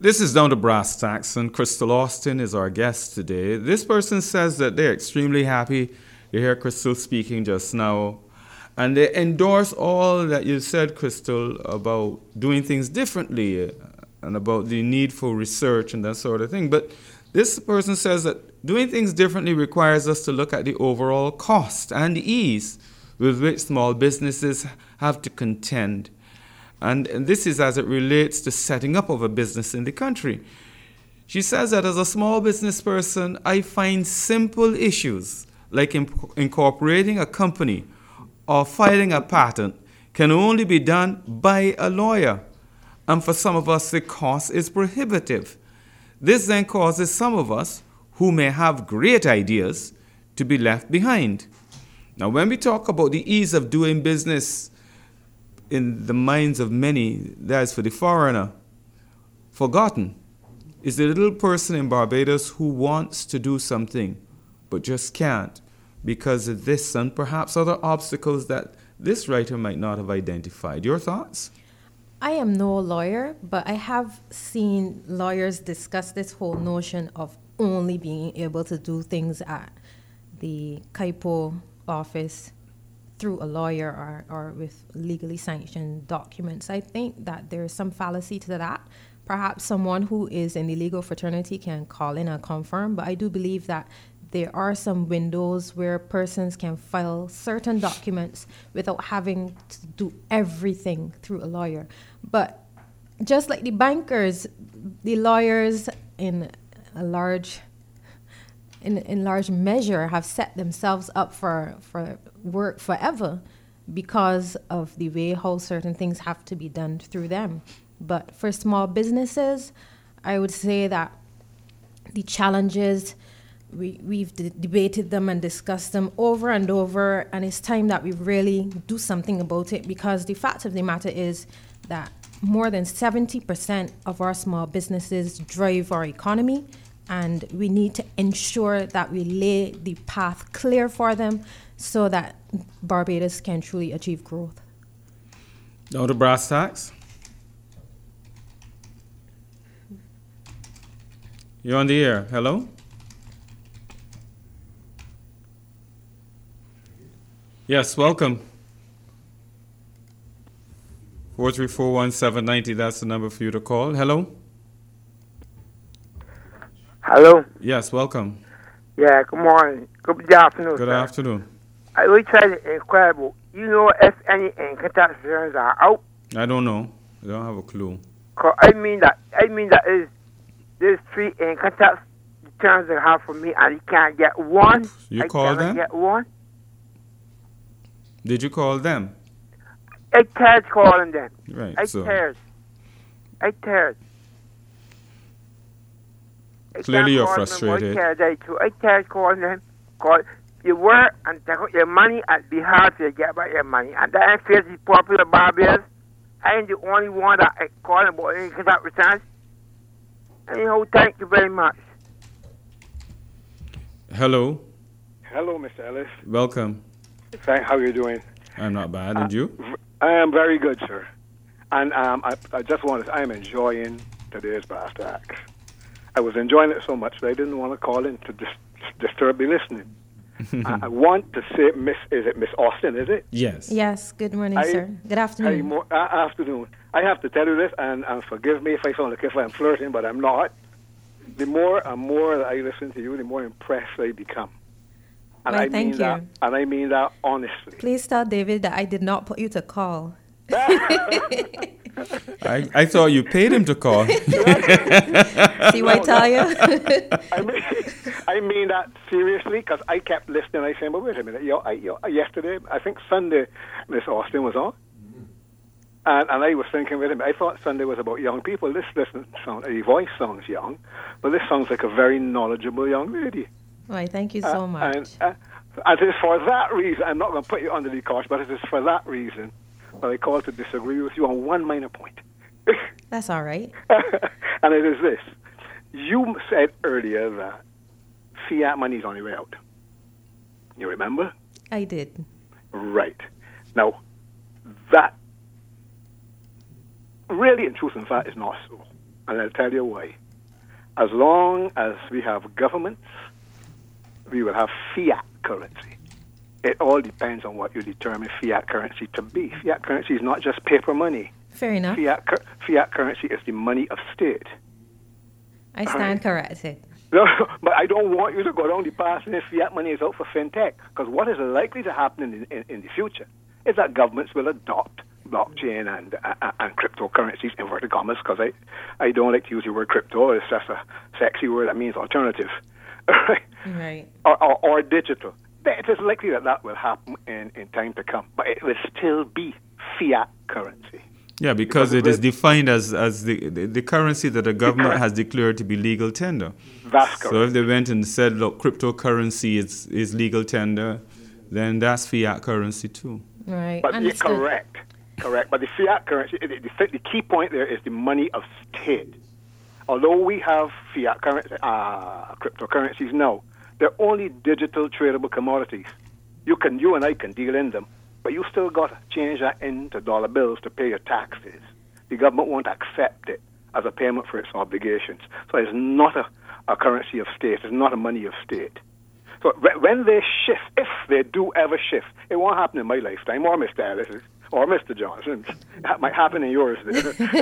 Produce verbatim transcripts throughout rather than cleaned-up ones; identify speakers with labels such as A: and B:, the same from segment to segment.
A: This is Down to Brass Tacks, and Crystal Austin is our guest today. This person says that they're extremely happy to hear Crystal speaking just now, and they endorse all that you said, Crystal, about doing things differently and about the need for research and that sort of thing. But this person says that doing things differently requires us to look at the overall cost and ease with which small businesses have to contend. And, and this is as it relates to setting up of a business in the country. She says that as a small business person, I find simple issues like imp- incorporating a company or filing a patent can only be done by a lawyer. And for some of us, the cost is prohibitive. This then causes some of us who may have great ideas to be left behind. Now, when we talk about the ease of doing business in the minds of many, that is for the foreigner, forgotten is the little person in Barbados who wants to do something but just can't because of this and perhaps other obstacles that this writer might not have identified. Your thoughts?
B: I am no lawyer, but I have seen lawyers discuss this whole notion of only being able to do things at the CAIPO office through a lawyer or, or with legally sanctioned documents. I think that there is some fallacy to that. Perhaps someone who is in the legal fraternity can call in and confirm, but I do believe that there are some windows where persons can file certain documents without having to do everything through a lawyer. But just like the bankers, the lawyers in a large in, in large measure have set themselves up for, for work forever because of the way how certain things have to be done through them. But for small businesses, I would say that the challenges, we, we've d- debated them and discussed them over and over, and it's time that we really do something about it, because the fact of the matter is that more than seventy percent of our small businesses drive our economy, and we need to ensure that we lay the path clear for them so that Barbados can truly achieve growth.
A: Now to brass tacks. You're on the air. Hello? Yes, welcome. four three four one seven nine zero, that's the number for you to call. Hello?
C: Hello?
A: Yes, welcome.
C: Yeah, good morning. Good afternoon,
A: Good
C: sir.
A: afternoon.
C: I will try to inquire about, you know if any income tax returns are out?
A: I don't know. I don't have a clue.
C: 'Cause I mean that, I mean that is, there's three income tax returns they have for me, and you can't get one.
A: You
C: I
A: called
C: cannot
A: them?
C: get one.
A: Did you call them?
C: I tired calling them.
A: Right,
C: I
A: so
C: tired. I tired. I
A: Clearly
C: can't
A: you're
C: call them,
A: frustrated.
C: I tired, I too. I tired calling them. Cause you work and take out your money and be hard to get back your money. And that is the popular Barbados. I ain't the only one that I call about income tax returns. Anyhow, thank you very much.
A: hello,
D: Hello, Mister Ellis.
A: welcome.
D: Thank, how are you doing?
A: I'm not bad, and you?
D: I am very good, sir. And um, I, I just want to, I am enjoying today's Brass Tacks. I was enjoying it so much that I didn't want to call in to dis- disturb the listening. I, I want to say, Miss, is it Miss Austin, is it?
A: Yes.
B: Yes, good morning,
D: I-
B: sir. Good
D: Hey,
B: afternoon.
D: mo- uh, afternoon. I have to tell you this, and, and forgive me if I sound like if I'm flirting, but I'm not. The more and more that I listen to you, the more impressed I become. And
B: Well,
D: I
B: thank
D: mean that,
B: you.
D: and I mean that honestly.
B: Please tell David that I did not put you to call.
A: I, I thought you paid him to call.
B: See what I tell you?
D: I mean, I mean that seriously, because I kept listening. I said, "But wait a minute, you know, I, you know, yesterday, I think Sunday, Miss Austin was on, and and I was thinking with him. I thought Sunday was about young people. This doesn't sound. Your voice sounds young, but this sounds like a very knowledgeable young lady.
B: Why, thank you so
D: Uh,
B: much.
D: And, uh, and it is for that reason. I'm not going to put you under the cosh, but it is for that reason that I called to disagree with you on one minor point.
B: That's all right.
D: And it is this. You said earlier that fiat money is on the way out. You remember?
B: I did.
D: Right. Now, that really, in truth and fact, is not so. And I'll tell you why. As long as we have governments, we will have fiat currency. It all depends on what you determine fiat currency to be. Fiat currency is not just paper money.
B: Fair enough.
D: Fiat, cur- fiat currency is the money of state.
B: I stand
D: right.
B: corrected.
D: No, but I don't want you to go down the path and fiat money is out for fintech. Because what is likely to happen in, in, in the future is that governments will adopt blockchain and uh, and cryptocurrencies, inverted commas, because I, I don't like to use the word crypto. It's just a sexy word that means alternative.
B: Right.
D: Or, or, or digital. It is likely that that will happen in, in time to come. But it will still be fiat currency.
A: Yeah, because, because it is defined as, as the, the, the currency that the government has declared to be legal tender.
D: That's correct.
A: So if they went and said, look, cryptocurrency is, is legal tender, then that's fiat currency too.
B: Right.
D: But you're correct. Correct. But the fiat currency, the, the, the key point there is the money of state. Although we have fiat currency, uh, cryptocurrencies now, they're only digital tradable commodities. You can, you and I can deal in them, but you still got to change that into dollar bills to pay your taxes. The government won't accept it as a payment for its obligations. So it's not a, a currency of state. It's not a money of state. So when they shift, if they do ever shift, it won't happen in my lifetime or Mister Ellis's or Mister Johnson's. That might happen in yours. Right?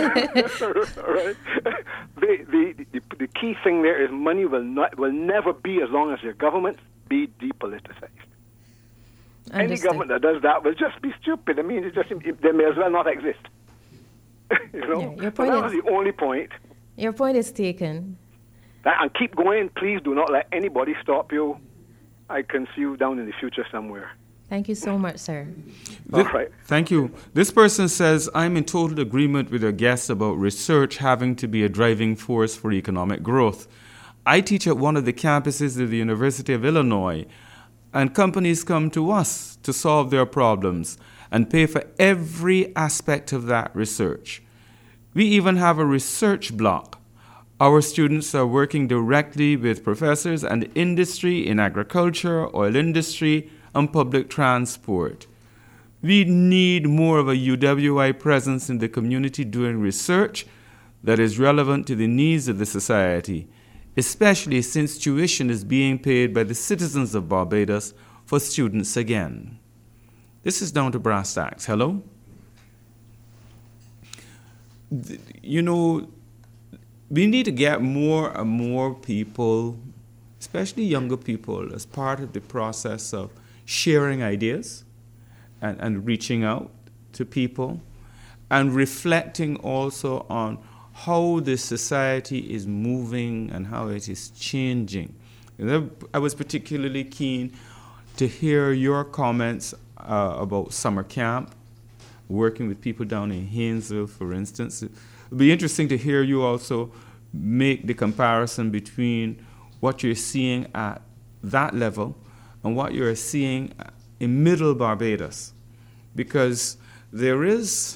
D: the, the, the, the key thing there is money will not will never be, as long as your government be depoliticized.
B: Understood.
D: Any government that does that will just be stupid. I mean, it just they may as well not exist. you know,
B: yeah, your point
D: so that
B: is,
D: was the only point.
B: Your point is taken.
D: That, and keep going. Please do not let anybody stop you. I can see you down in the future somewhere.
B: Thank you so much, sir.
D: All right.
A: Thank you. This person says, I'm in total agreement with your guest about research having to be a driving force for economic growth. I teach at one of the campuses of the University of Illinois, and companies come to us to solve their problems and pay for every aspect of that research. We even have a research block. Our students are working directly with professors and industry in agriculture, oil industry, and public transport. We need more of a U W I presence in the community doing research that is relevant to the needs of the society, especially since tuition is being paid by the citizens of Barbados for students again. This is down to brass tacks. Hello? You know, we need to get more and more people, especially younger people, as part of the process of sharing ideas and, and reaching out to people and reflecting also on how the society is moving and how it is changing. I was particularly keen to hear your comments uh, about summer camp, working with people down in Haynesville, for instance. It would be interesting to hear you also make the comparison between what you're seeing at that level and what you're seeing in Middle Barbados, because there is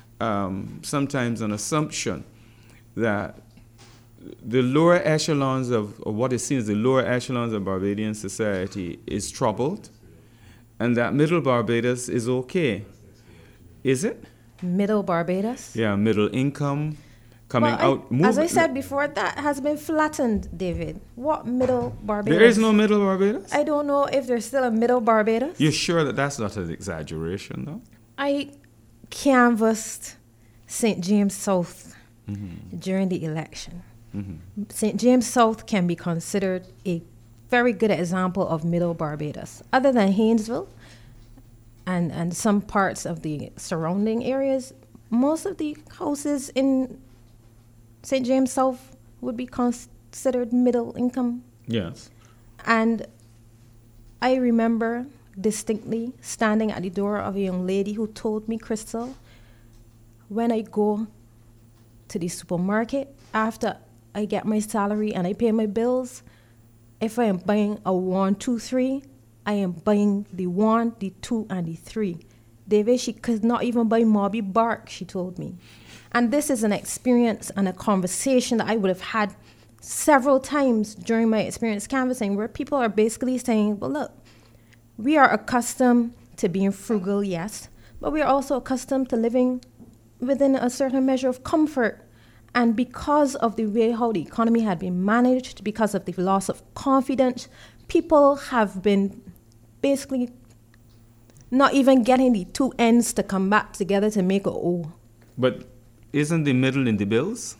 A: um, sometimes an assumption that the lower echelons of, of what is seen as the lower echelons of Barbadian society is troubled, and that Middle Barbados is okay. Is it?
B: Middle Barbados?
A: Yeah, middle income, coming
B: well, I,
A: out. Move,
B: as I said before, that has been flattened, David. What Middle Barbados?
A: There is no Middle Barbados?
B: I don't know if there's still a Middle Barbados.
A: You're sure that that's not an exaggeration, though?
B: I canvassed Saint James South
A: mm-hmm.
B: during the election.
A: Mm-hmm.
B: Saint James South can be considered a very good example of Middle Barbados. Other than Haynesville and, and some parts of the surrounding areas, most of the houses in Saint James South would be considered middle income.
A: Yes.
B: And I remember distinctly standing at the door of a young lady who told me, Crystal, when I go to the supermarket after I get my salary and I pay my bills, if I am buying a one, two, three, I am buying the one, the two, and the three. David, she could not even buy Mobby Bark, she told me. And this is an experience and a conversation that I would have had several times during my experience canvassing, where people are basically saying, well, look, we are accustomed to being frugal, yes, but we are also accustomed to living within a certain measure of comfort. And because of the way how the economy had been managed, because of the loss of confidence, people have been basically not even getting the two ends to come back together to make a O.
A: But isn't the middle in the bills?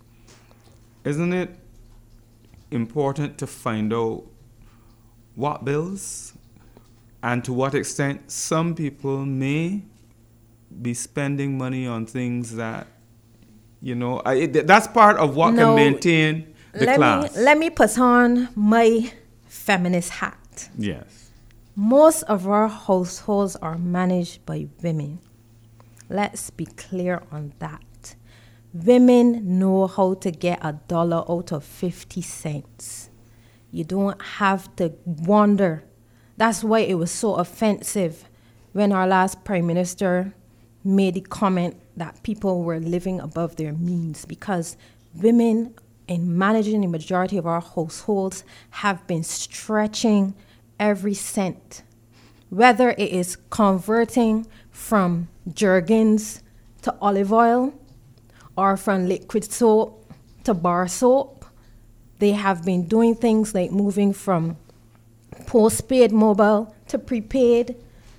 A: Isn't it important to find out what bills and to what extent some people may be spending money on things that, you know, I, it, that's part of what
B: No,
A: can maintain the
B: let
A: class.
B: Me, let me put on my feminist hat.
A: Yes.
B: Most of our households are managed by women. Let's be clear on that. Women know how to get a dollar out of fifty cents. You don't have to wonder. That's why it was so offensive when our last prime minister made the comment that people were living above their means, because women in managing the majority of our households have been stretching every cent, whether it is converting from Jergens to olive oil or from liquid soap to bar soap. They have been doing things like moving from postpaid mobile to prepaid,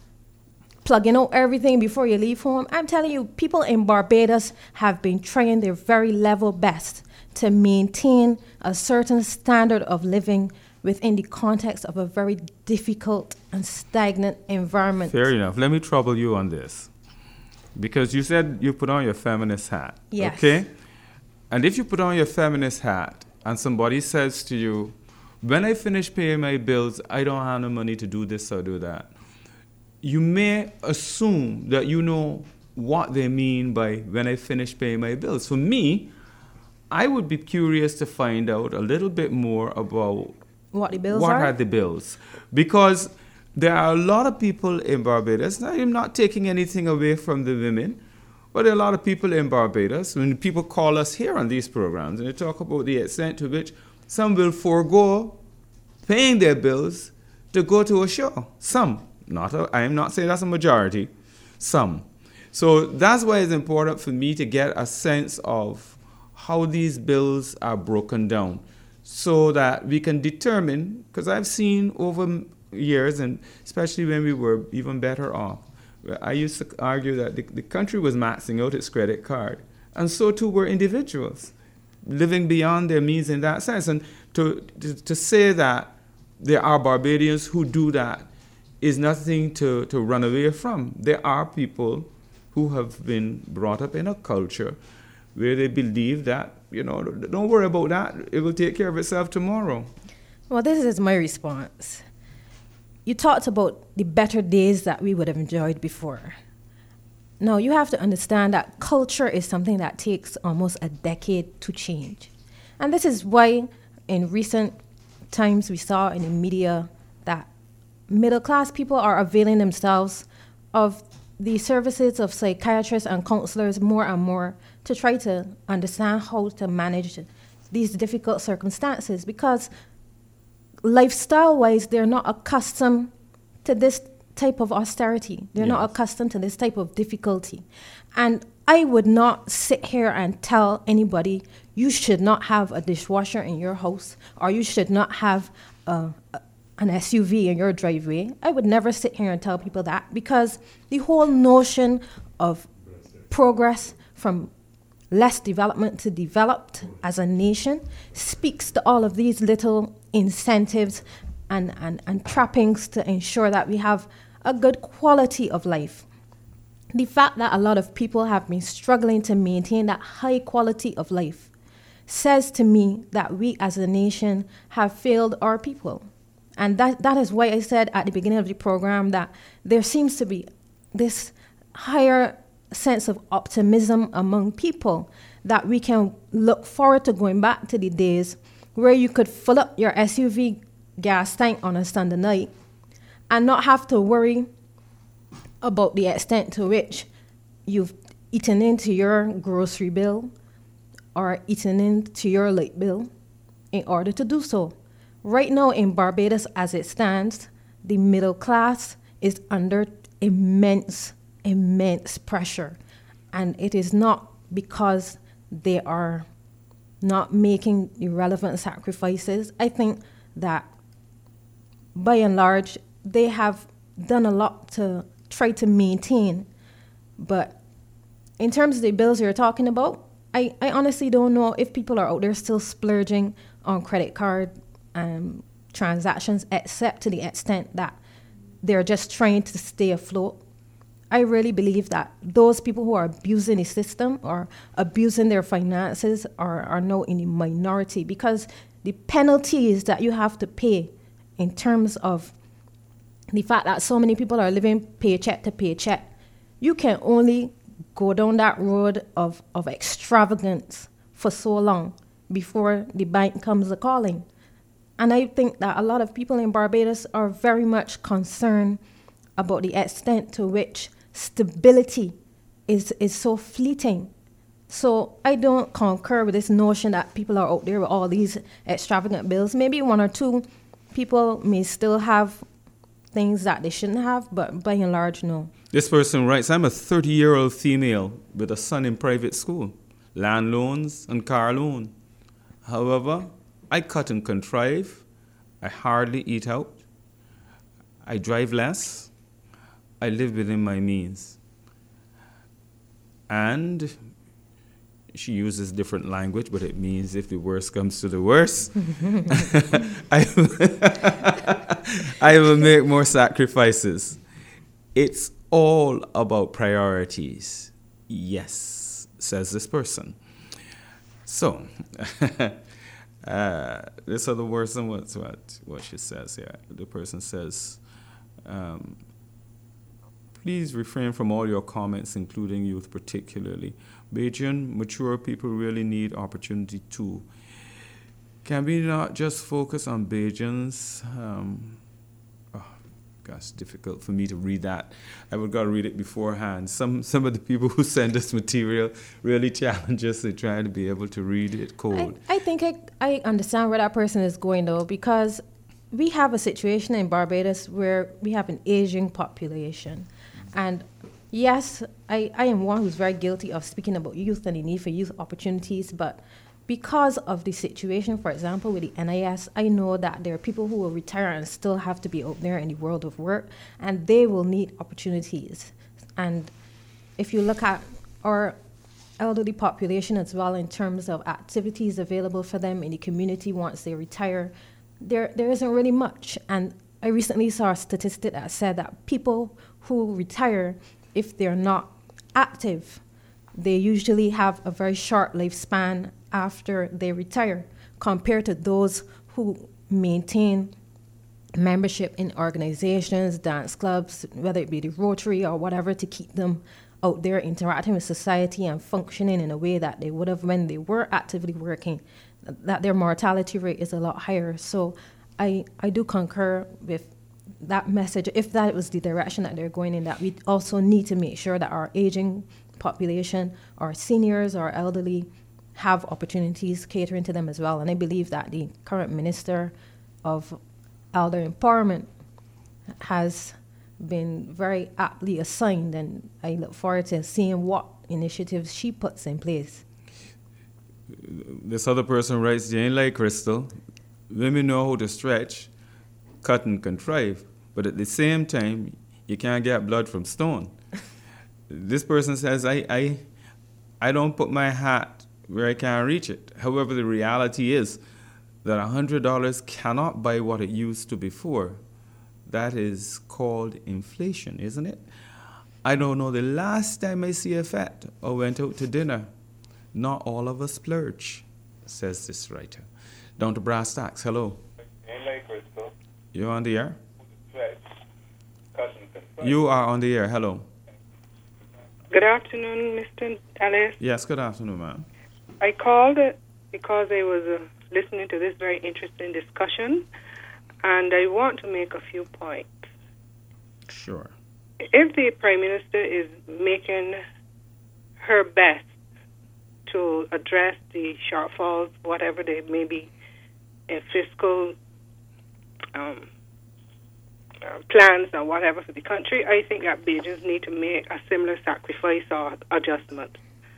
B: plugging out everything before you leave home. I'm telling you, people in Barbados have been trying their very level best to maintain a certain standard of living within the context of a very difficult and stagnant environment.
A: Fair enough. Let me trouble you on this. Because you said you put on your feminist hat.
B: Yes.
A: Okay? And if you put on your feminist hat and somebody says to you, when I finish paying my bills, I don't have no money to do this or do that, you may assume that you know what they mean by when I finish paying my bills. For me, I would be curious to find out a little bit more about
B: What the bills
A: what
B: are?
A: are the bills. Because there are a lot of people in Barbados, now I'm not taking anything away from the women, but there are a lot of people in Barbados, when people call us here on these programs, and they talk about the extent to which some will forego paying their bills to go to a show. Some. Not a, I'm not saying that's a majority. Some. So that's why it's important for me to get a sense of how these bills are broken down so that we can determine, because I've seen over years, and especially when we were even better off, I used to argue that the, the country was maxing out its credit card, and so too were individuals living beyond their means in that sense. And to, to, to say that there are Barbadians who do that is nothing to, to run away from. There are people who have been brought up in a culture where they believe that, you know, don't worry about that, it will take care of itself tomorrow.
B: Well, this is my response. You talked about the better days that we would have enjoyed before. Now, you have to understand that culture is something that takes almost a decade to change. And this is why in recent times we saw in the media that middle-class people are availing themselves of the services of psychiatrists and counselors more and more to try to understand how to manage these difficult circumstances, because lifestyle-wise, they're not accustomed to this type of austerity. They're yes. not accustomed to this type of difficulty. And I would not sit here and tell anybody, you should not have a dishwasher in your house, or you should not have a, a, an S U V in your driveway. I would never sit here and tell people that, because the whole notion of progress from less development to developed as a nation speaks to all of these little incentives and, and, and trappings to ensure that we have a good quality of life. The fact that a lot of people have been struggling to maintain that high quality of life says to me that we as a nation have failed our people. And that, that is why I said at the beginning of the program that there seems to be this higher sense of optimism among people that we can look forward to going back to the days where you could fill up your S U V gas tank on a Sunday night and not have to worry about the extent to which you've eaten into your grocery bill or eaten into your light bill in order to do so. Right now in Barbados, as it stands, the middle class is under immense, immense pressure. And it is not because they are not making irrelevant sacrifices. I think that by and large, they have done a lot to try to maintain. But in terms of the bills you're talking about, I, I honestly don't know if people are out there still splurging on credit card um, transactions, except to the extent that they're just trying to stay afloat. I really believe that those people who are abusing the system or abusing their finances are, are now in the minority, because the penalties that you have to pay in terms of the fact that so many people are living paycheck to paycheck, you can only go down that road of, of extravagance for so long before the bank comes a-calling. And I think that a lot of people in Barbados are very much concerned about the extent to which stability is, is so fleeting. So I don't concur with this notion that people are out there with all these extravagant bills. Maybe one or two people may still have things that they shouldn't have, but by and large, no.
A: This person writes, I'm a thirty-year-old female with a son in private school, land loans and car loan. However, I cut and contrive. I hardly eat out. I drive less. I live within my means. And she uses different language, but it means if the worst comes to the worst, I, I will make more sacrifices. It's all about priorities. Yes, says this person. So, uh, this other person, what's what, what she says here. The person says, um, please refrain from all your comments, including youth particularly. Bajan, mature people really need opportunity too. Can we not just focus on Bajans? Um, oh, gosh, difficult for me to read that. I would gotta read it beforehand. Some some of the people who send us material really challenge us to try to be able to read it cold.
B: I, I think I, I understand where that person is going though, because we have a situation in Barbados where we have an aging population. And yes, I, I am one who's very guilty of speaking about youth and the need for youth opportunities, but because of the situation, for example, with the N I S, I know that there are people who will retire and still have to be out there in the world of work, and they will need opportunities. And if you look at our elderly population as well in terms of activities available for them in the community once they retire, there there isn't really much. And I recently saw a statistic that said that people who retire, if they're not active, they usually have a very short lifespan after they retire compared to those who maintain membership in organizations, dance clubs, whether it be the Rotary or whatever, to keep them out there interacting with society and functioning in a way that they would have when they were actively working, that their mortality rate is a lot higher. So I, I do concur with that message, if that was the direction that they're going in, that we also need to make sure that our aging population, our seniors, our elderly, have opportunities catering to them as well. And I believe that the current Minister of Elder Empowerment has been very aptly assigned, and I look forward to seeing what initiatives she puts in place.
A: This other person writes, Jane like Crystal, women know how to stretch, cut and contrive, but at the same time, you can't get blood from stone. This person says, I, I, I don't put my hat where I can't reach it. However, the reality is that one hundred dollars cannot buy what it used to before. That is called inflation, isn't it? I don't know the last time I see a fat or went out to dinner. Not all of us splurge, says this writer. Down to brass tacks, hello. You're on the air? You are on the air, hello.
E: Good afternoon, Mister Ellis.
A: Yes, good afternoon, ma'am.
E: I called because I was uh, listening to this very interesting discussion, and I want to make a few points.
A: Sure.
E: If the Prime Minister is making her best to address the shortfalls, whatever they may be, in fiscal um, uh, plans or whatever for the country, I think that Bajans need to make a similar sacrifice or adjustment.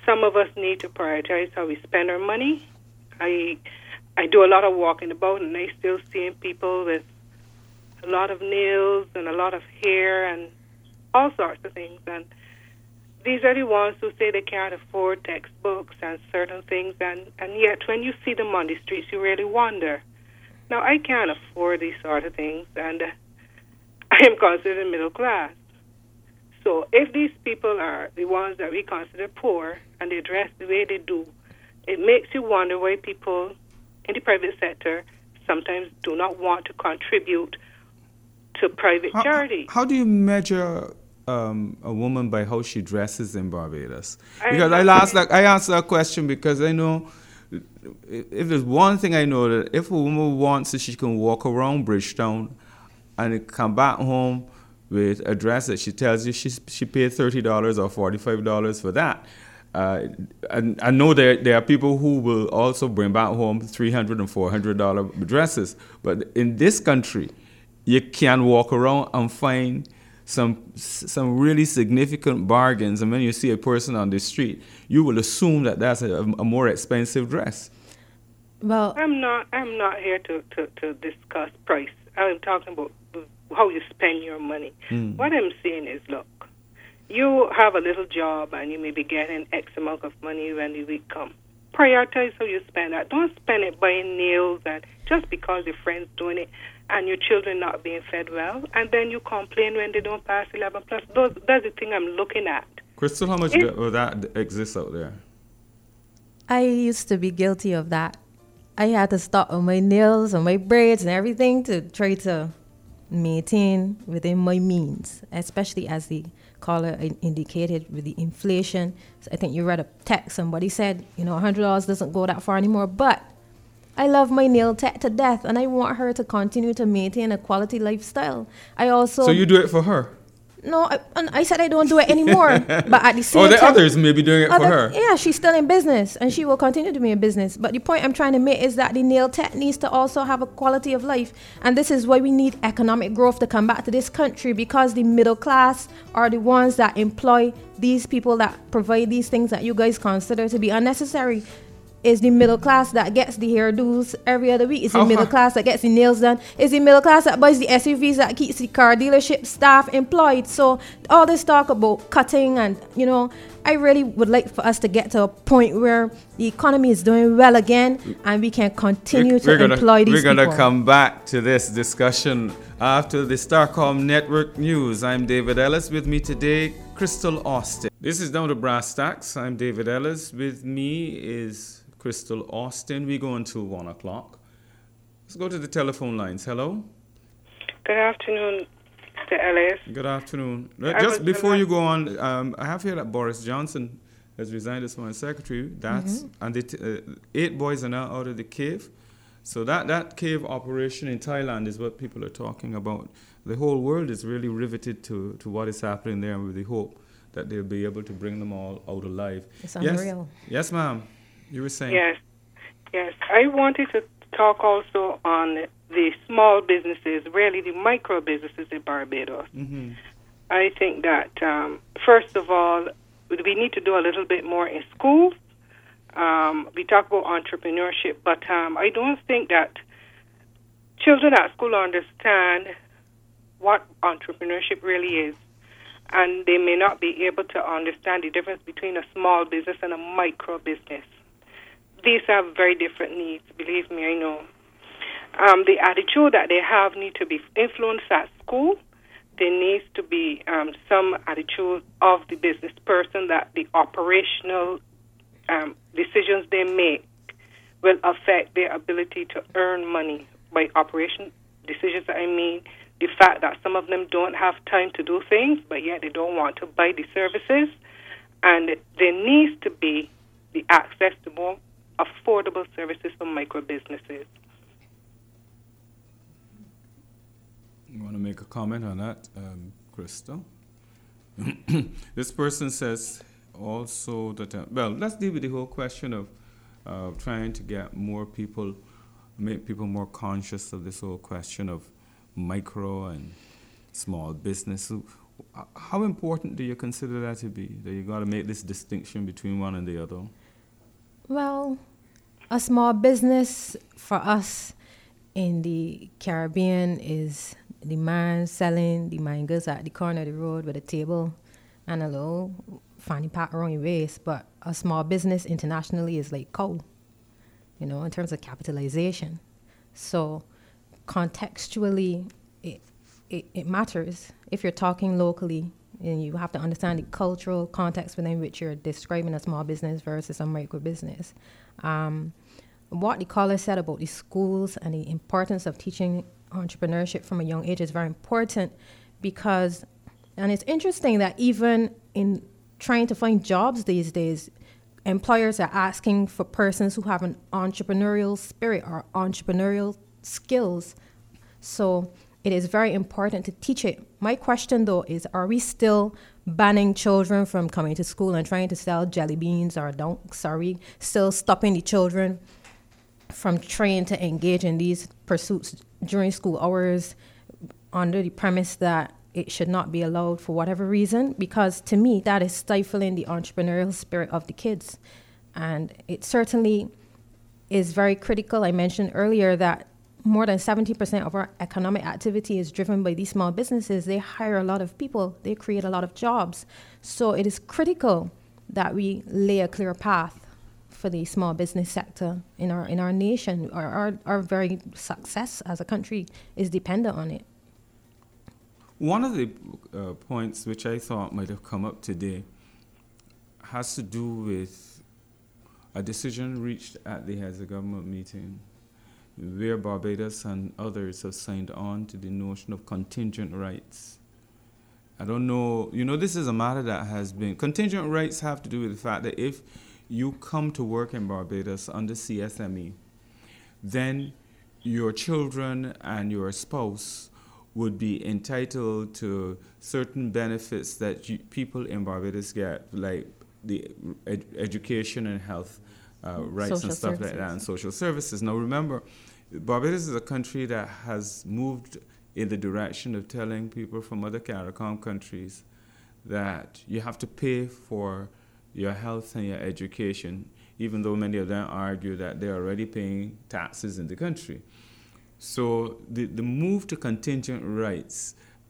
E: some of us need to prioritize how we spend our money. I I do a lot of walking about, and I still seeing people with a lot of nails and a lot of hair and all sorts of things. And these are the ones who say they can't afford textbooks and certain things, and, and yet when you see them on the streets, you really wonder. Now, I can't afford these sort of things, and uh, I am considered middle class. So if these people are the ones that we consider poor and they dress the way they do, it makes you wonder why people in the private sector sometimes do not want to contribute to private
A: how,
E: charity.
A: How do you measure um, a woman by how she dresses in Barbados? Because I asked that, I asked that question because I know if there's one thing I know, that if a woman wants it, she can walk around Bridgetown and come back home with a dress that she tells you she she paid thirty dollars or forty-five dollars for that. Uh, and I know there there are people who will also bring back home three hundred and four hundred dollars dresses. But in this country, you can walk around and find some some really significant bargains. And when you see a person on the street, you will assume that that's a, a more expensive dress.
B: Well,
E: I'm not I'm not here to, to, to discuss price. I'm talking about how you spend your money. Mm. What I'm saying is, look, you have a little job and you may be getting X amount of money when the week comes. Prioritize how you spend that. Don't spend it buying nails and just because your friend's doing it and your children not being fed well, and then you complain when they don't pass eleven plus. Those, that's the thing I'm looking at.
A: Crystal, how much
E: it,
A: of that exists out there?
B: I used to be guilty of that. I had to stop on my nails and my braids and everything to try to maintain within my means, especially as the caller indicated with the inflation. So I think you read a text, somebody said, you know, one hundred dollars doesn't go that far anymore, but I love my nail tech to death, and I want her to continue to maintain a quality lifestyle. I also...
A: So you do it for her?
B: No, I, I said I don't do it anymore, but at the same
A: time... Oh, the
B: time,
A: others may be doing it
B: other,
A: for her.
B: Yeah, she's still in business, and she will continue to be in business. But the point I'm trying to make is that the nail tech needs to also have a quality of life, and this is why we need economic growth to come back to this country, because the middle class are the ones that employ these people that provide these things that you guys consider to be unnecessary. Is the middle class that gets the hairdos every other week. Is the
A: oh,
B: middle
A: huh.
B: class that gets the nails done. Is the middle class that buys the S U Vs, that keeps the car dealership staff employed. So all this talk about cutting and, you know, I really would like for us to get to a point where the economy is doing well again and we can continue
A: we're,
B: to
A: we're gonna,
B: employ these
A: we're
B: people.
A: We're going to come back to this discussion after the Starcom Network News. I'm David Ellis. With me today, Crystal Austin. This is Down to Brass Tacks. I'm David Ellis. With me is Crystal Austin. We go until one o'clock. Let's go to the telephone lines. Hello.
E: Good afternoon, Mister Ellis.
A: Good afternoon. Just before you go on, um, I have here that Boris Johnson has resigned as foreign secretary. That's mm-hmm. and the t- uh, eight boys are now out of the cave. So that, that cave operation in Thailand is what people are talking about. The whole world is really riveted to, to what is happening there, with the hope that they'll be able to bring them all out alive.
B: It's unreal.
A: Yes, yes, ma'am. You were saying?
E: Yes, yes. I wanted to talk also on the small businesses, really the micro businesses in Barbados.
A: Mm-hmm.
E: I think that, um, first of all, we need to do a little bit more in schools. Um, we talk about entrepreneurship, but um, I don't think that children at school understand what entrepreneurship really is. And they may not be able to understand the difference between a small business and a micro business. These have very different needs, believe me, I know. Um, the attitude that they have need to be influenced at school. There needs to be um, some attitude of the business person that the operational um, decisions they make will affect their ability to earn money. By operation decisions, I mean the fact that some of them don't have time to do things, but yet they don't want to buy the services. And there needs to be the access to more affordable services for micro businesses.
A: You want to make a comment on that, um, Crystal? This person says also that, uh, well, let's deal with the whole question of uh, trying to get more people, make people more conscious of this whole question of micro and small business. how important do you consider that to be? That you got to make this distinction between one and the other?
B: Well, a small business for us in the Caribbean is the man selling the mangoes at the corner of the road with a table and a little fanny pack around your waist. But a small business internationally is like coal, you know, in terms of capitalization. So contextually, it, it, it matters. If you're talking locally, and you have to understand the cultural context within which you're describing a small business versus a micro business. Um, what the caller said about the schools and the importance of teaching entrepreneurship from a young age is very important because, and it's interesting that even in trying to find jobs these days, employers are asking for persons who have an entrepreneurial spirit or entrepreneurial skills. So it is very important to teach it. My question, though, is are we still banning children from coming to school and trying to sell jelly beans or donks? Are we still stopping the children from trying to engage in these pursuits during school hours under the premise that it should not be allowed for whatever reason? Because to me, that is stifling the entrepreneurial spirit of the kids. And it certainly is very critical. I mentioned earlier that more than seventy percent of our economic activity is driven by these small businesses. They hire a lot of people. They create a lot of jobs. So it is critical that we lay a clear path for the small business sector in our in our nation. Our, our, our very success as a country is dependent on it.
A: One of the uh, points which I thought might have come up today has to do with a decision reached at the heads of government meeting where Barbados and others have signed on to the notion of contingent rights. I don't know, you know, this is a matter that has been, contingent rights have to do with the fact that if you come to work in Barbados under C S M E, then your children and your spouse would be entitled to certain benefits that you, people in Barbados get, like the ed- education and health uh, rights
B: Social
A: and stuff
B: services.
A: like that, and social services. Now remember, Barbados is a country that has moved in the direction of telling people from other CARICOM countries that you have to pay for your health and your education, even though many of them argue that they're already paying taxes in the country. So the, the move to contingent rights,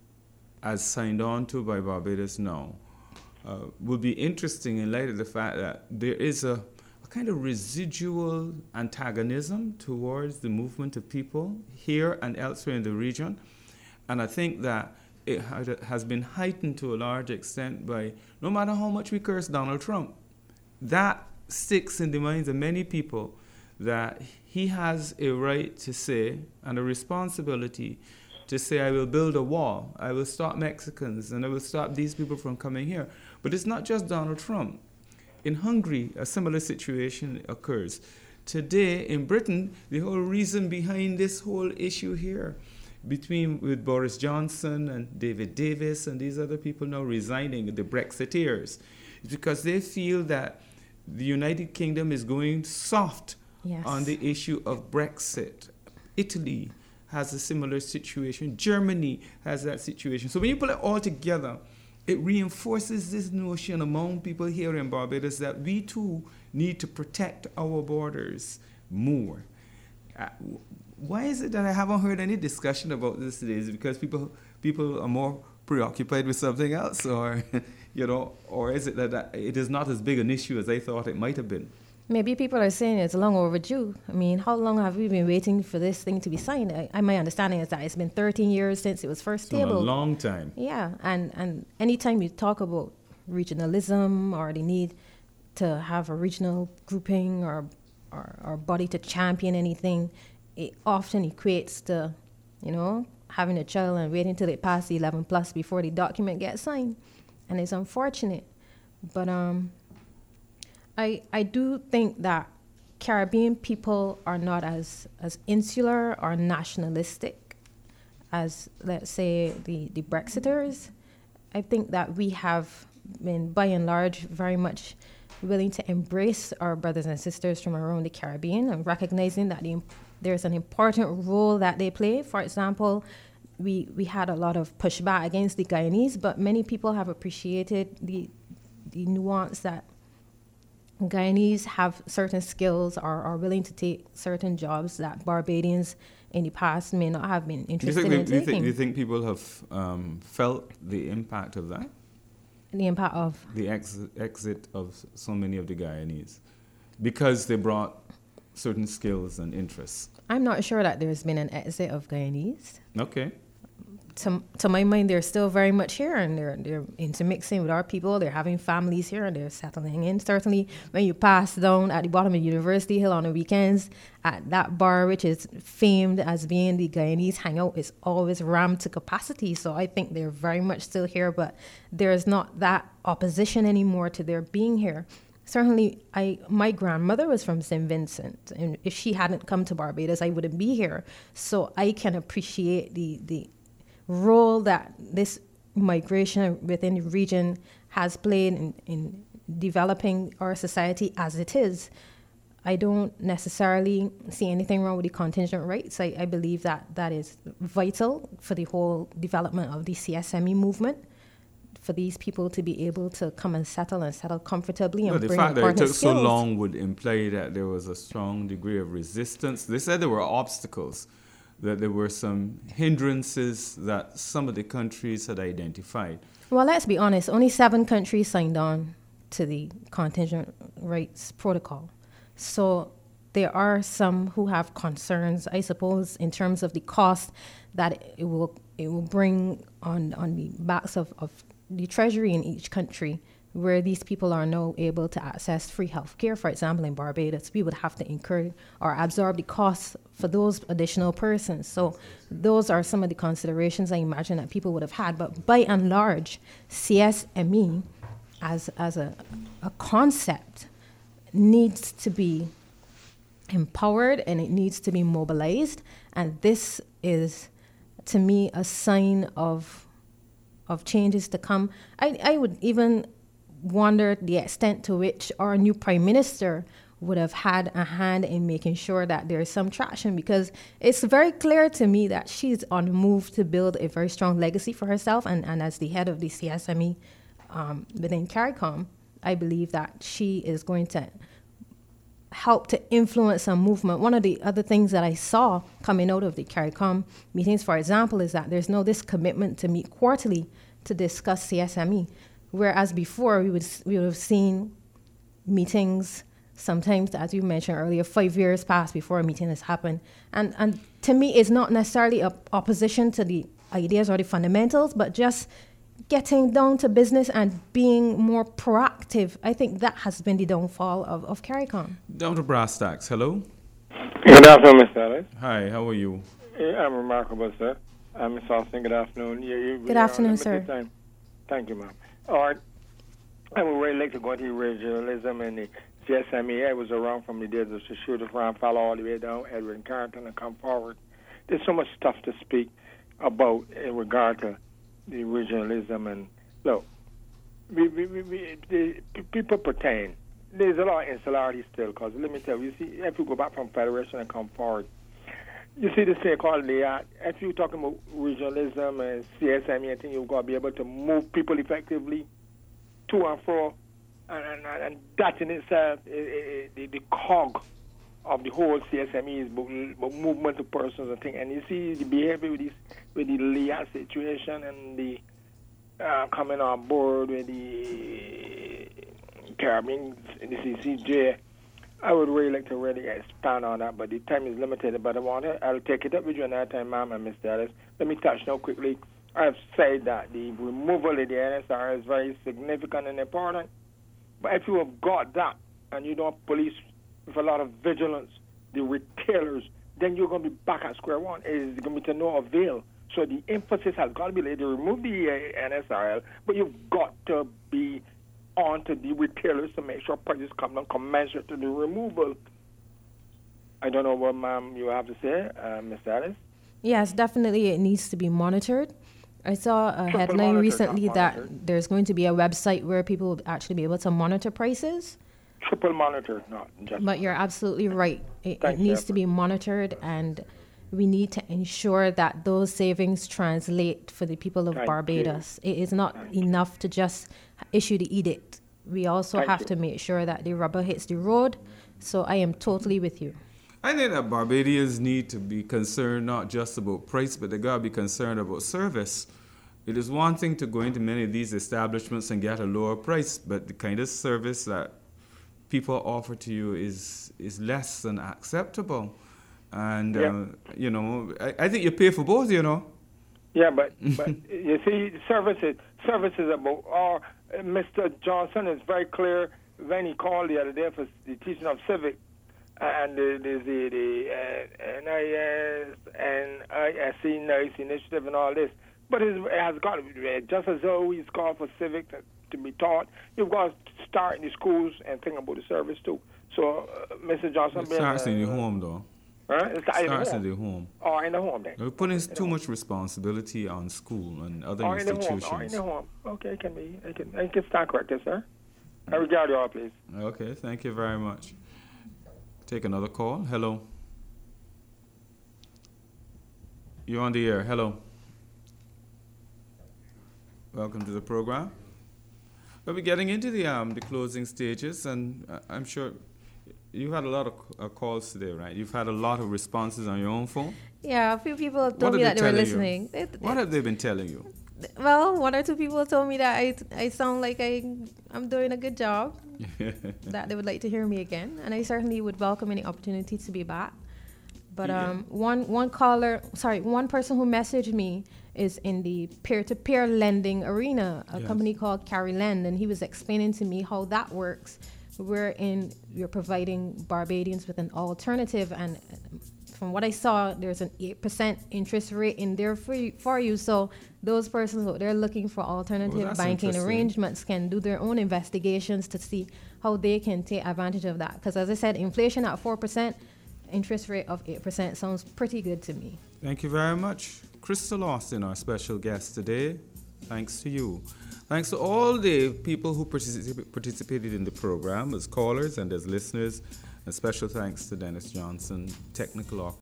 A: as signed on to by Barbados now, uh, will be interesting in light of the fact that there is a, a kind of residual antagonism towards the movement of people here and elsewhere in the region. And I think that it has been heightened to a large extent by, no matter how much we curse Donald Trump, that sticks in the minds of many people that he has a right to say and a responsibility to say, I will build a wall, I will stop Mexicans, and I will stop these people from coming here. But it's not just Donald Trump. In Hungary, a similar situation occurs. Today, in Britain, the whole reason behind this whole issue here, between with Boris Johnson and David Davis and these other people now resigning, the Brexiteers, is because they feel that the United Kingdom is going soft
B: Yes.
A: on the issue of Brexit. Italy has a similar situation. Germany has that situation. So when you put it all together, it reinforces this notion among people here in Barbados that we too need to protect our borders more. Uh, why is it that I haven't heard any discussion about this today? Is it because people people are more preoccupied with something else, or you know, or is it that, that it is not as big an issue as I thought it might have been?
B: Maybe people are saying it's long overdue. I mean, how long have we been waiting for this thing to be signed? I, I, my understanding is that it's been thirteen years since it was first
A: So
B: tabled.
A: a long time.
B: Yeah, and, and anytime you talk about regionalism or the need to have a regional grouping or, or, or body to champion anything, it often equates to, you know, having a child and waiting until it passes the eleven plus before the document gets signed. And it's unfortunate. But um. I, I do think that Caribbean people are not as, as insular or nationalistic as, let's say, the, the Brexiters. I think that we have been, by and large, very much willing to embrace our brothers and sisters from around the Caribbean and recognizing that the, there's an important role that they play. For example, we we had a lot of pushback against the Guyanese, but many people have appreciated the the nuance that Guyanese have certain skills or are willing to take certain jobs that Barbadians in the past may not have been
A: Do you
B: interested
A: think,
B: in
A: do you
B: taking.
A: think, do you think people have um, felt the impact of that?
B: The impact of
A: The ex- exit of so many of the Guyanese? Because they brought certain skills and interests.
B: I'm not sure that there's been an exit of Guyanese.
A: Okay.
B: To, to my mind, they're still very much here, and they're they're intermixing with our people. They're having families here, and they're settling in. Certainly, when you pass down at the bottom of University Hill on the weekends, at that bar, which is famed as being the Guyanese hangout, is always rammed to capacity. So I think they're very much still here, but there's not that opposition anymore to their being here. Certainly, I my grandmother was from Saint Vincent, and if she hadn't come to Barbados, I wouldn't be here. So I can appreciate the the role that this migration within the region has played in, in developing our society as it is. I don't necessarily see anything wrong with the contingent rates. I, I believe that that is vital for the whole development of the C S M E movement, for these people to be able to come and settle and settle comfortably and
A: Well, the
B: bring
A: fact that it
B: important
A: took so
B: skills.
A: long would imply that there was a strong degree of resistance. They said there were obstacles, that there were some hindrances that some of the countries had identified.
B: Well, let's be honest, only seven countries signed on to the contingent rates protocol. So there are some who have concerns, I suppose, in terms of the cost that it will it will bring on, on the backs of, of the treasury in each country, where these people are now able to access free health care. For example, in Barbados, we would have to incur or absorb the costs for those additional persons. So those are some of the considerations I imagine that people would have had. But by and large, C S M E as, as a, a concept needs to be empowered and it needs to be mobilized. And this is, to me, a sign of, of changes to come. I, I would even wonder the extent to which our new prime minister would have had a hand in making sure that there is some traction, because it's very clear to me that she's on the move to build a very strong legacy for herself. And, and as the head of the C S M E um, within CARICOM, I believe that she is going to help to influence a movement. One of the other things that I saw coming out of the CARICOM meetings, for example, is that there's no this commitment to meet quarterly to discuss C S M E. Whereas before, we would we would have seen meetings, sometimes, as you mentioned earlier, five years pass before a meeting has happened. And and to me, it's not necessarily a opposition to the ideas or the fundamentals, but just getting down to business and being more proactive. I think that has been the downfall of, of CARICOM.
A: Down to brass tacks. Hello.
F: Good afternoon, Mister Ellis.
A: Hi, how are you?
F: Yeah, I'm remarkable, sir. I'm Miss Austin. Good afternoon. You, you,
B: Good afternoon, sir.
F: Time. Thank you, ma'am. All right. I would really like to go into regionalism and the C S M E. I was around from the days of Shooter Farm, follow all the way down, Edwin Carrington, and come forward. There's so much stuff to speak about in regard to the regionalism. And look, we, we, we, we, the people pertain. There's a lot of insularity still, because let me tell you, you see, if you go back from Federation and come forward, you see this thing called layout. If you're talking about regionalism and C S M E, I think you've got to be able to move people effectively to and fro, and, and, and that in itself, it, it, the, the cog of the whole C S M E is about, about movement of persons and things. And you see the behavior with this, with the layout situation and the uh, coming on board with the Caribbean, the C C J. I would really like to really expand on that, but the time is limited. But I want to, I'll take it up with you another time, ma'am and Mister Ellis. Let me touch now quickly. I've said that the removal of the N S R is very significant and important. But if you have got that and you don't police with a lot of vigilance the retailers, then you're going to be back at square one. It's going to be to no avail. So the emphasis has got to be laid to remove the uh, N S R L, but you've got to be on to the retailers to make sure prices come down commensurate to the removal. I don't know what, ma'am, you have to say, uh, Mister Ellis.
B: Yes, definitely it needs to be monitored. I saw a
F: Triple
B: headline
F: monitored,
B: recently
F: not
B: that
F: monitored.
B: there's going to be a website where people will actually be able to monitor prices.
F: Triple monitored, not just.
B: But you're absolutely right. It, it
F: Thank you,
B: needs to
F: Edward.
B: be monitored, and we need to ensure that those savings translate for the people of
F: Thank
B: Barbados. It is not enough to just issue the edict. We also
F: Thank
B: have
F: you.
B: to make sure that the rubber hits the road. So I am totally with you.
A: I think that Barbadians need to be concerned not just about price, but they got to be concerned about service. It is one thing to go into many of these establishments and get a lower price, but the kind of service that people offer to you is is less than acceptable. And,
F: Yeah.
A: uh, you know, I, I think you pay for both, you know.
F: Yeah, but but you see, services services about. Uh, Mister Johnson is very clear when he called the other day for the teaching of civic and the the the, the uh, N I S and I S C NICE initiative and all this. But it has got to be read. Just as though he's called for civic to, to be taught, you've got to start in the schools and think about the service too. So, uh, Mister Johnson,
A: It
F: being,
A: starts in
F: uh,
A: your home, though.
F: Huh? It starts in the
A: starts
F: home.
A: in the home.
F: Or in the home, then.
A: We're putting too much responsibility on school and other
F: Or in the
A: institutions.
F: home. Or in the home. Okay, it can be. It can, it can start corrected, sir. I regard you all, please.
A: Okay, thank you very much. Take another call. Hello. You're on the air. Hello. Welcome to the program. We'll be getting into the um the closing stages, and uh, I'm sure you had a lot of uh, calls today, right? You've had a lot of responses on your own phone.
B: Yeah, a few people
A: What
B: told
A: are
B: me
A: they
B: that they were
A: telling you?
B: listening. They-
A: What have they been telling you?
B: well, one or two people told me that I, I sound like I, I'm doing a good job, that they would like to hear me again. And I certainly would welcome any opportunity to be back. But
A: Yeah.
B: um, one one caller, sorry, one person who messaged me is in the peer-to-peer lending arena, a
A: Yes.
B: company called Carry Lend, and he was explaining to me how that works. We're in, we're providing Barbadians with an alternative, and from what I saw, there's an eight percent interest rate in there for you, for you. So those persons who they're looking for alternative
A: that's
B: banking
A: interesting.
B: arrangements can do their own investigations to see how they can take advantage of that. Because as I said, inflation at four percent, interest rate of eight percent sounds pretty good to me.
A: Thank you very much. Crystal Austin, our special guest today. Thanks to you. Thanks to all the people who particip- participated in the program as callers and as listeners. And special thanks to Dennis Johnson, technical